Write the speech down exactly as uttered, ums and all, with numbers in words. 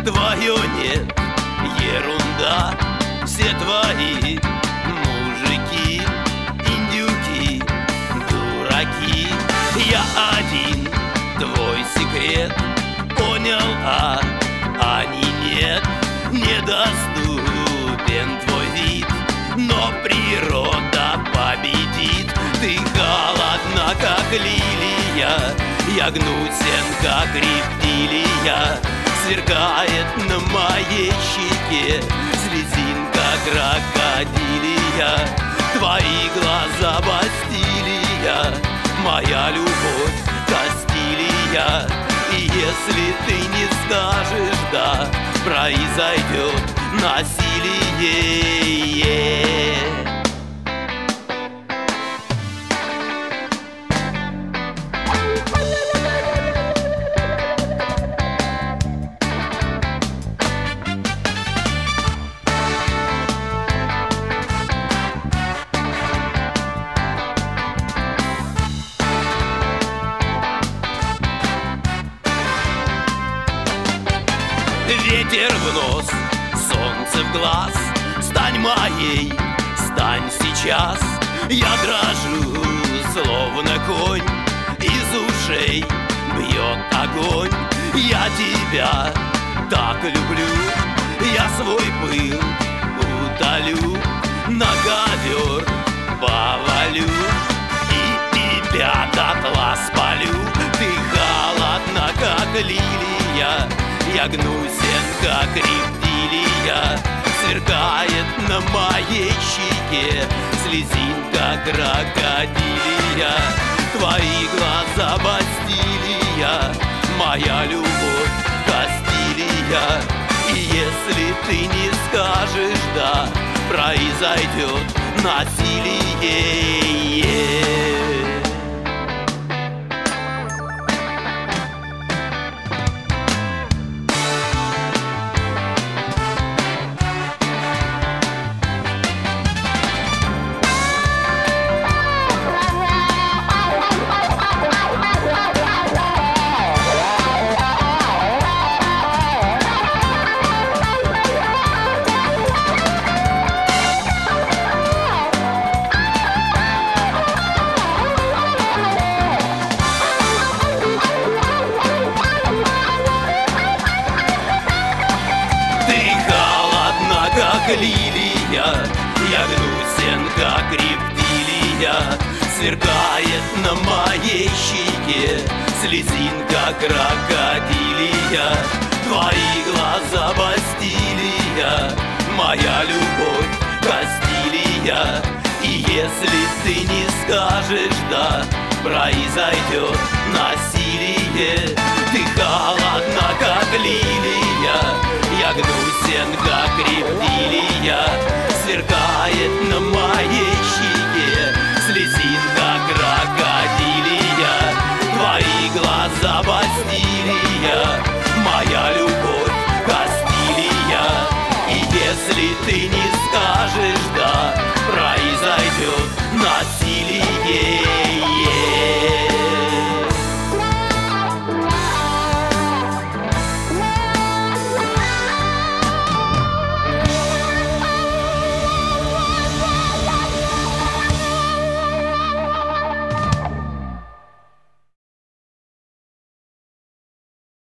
твое нет, ерунда. Все твои мужики, индюки, дураки. Я один твой секрет понял, а они нет. Недоступен твой вид, но природа победит. Ты холодна, как лилия, я гнусен, как рептилия. Сверкает на моей щеке слезинка крокодилия. Твои глаза Бастилия, моя любовь Кастилия. И если ты не скажешь «да», произойдет насилие. Ветер в нос, солнце в глаз, стань моей, стань сейчас. Я дрожу, словно конь, из ушей бьет огонь. Я тебя так люблю, я свой пыл утолю, на ковер повалю и тебя дотла спалю. Ты холодна, как лилия, я гнусен, как рептилия. Сверкает на моей щеке слезинка крокодилия. Твои глаза Бастилия, моя любовь Кастилия. И если ты не скажешь «да», произойдет насилие. Как лилия, я гнусен, как рептилия. Сверкает на моей щеке слезинка крокодилия. Твои глаза Бастилия, моя любовь Кастилия. И если ты не скажешь «да», произойдет насилие. Ты холодна, как лилия, я гнусен, как рептилия. Сверкает на моей щеке слезинка крокодилия. Твои глаза Бастилия, моя любовь Кастилия. И если ты не скажешь «да», произойдет насилие.